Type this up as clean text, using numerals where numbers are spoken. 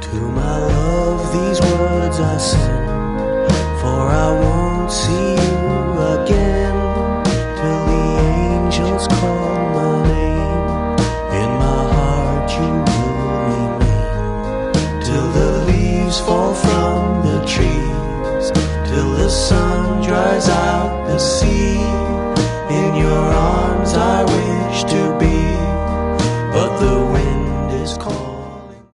To my love these words I send, for I won't see you again till the angels call my name. In my heart you will remain, till the leaves fall from the trees, till the sun dries out the sea.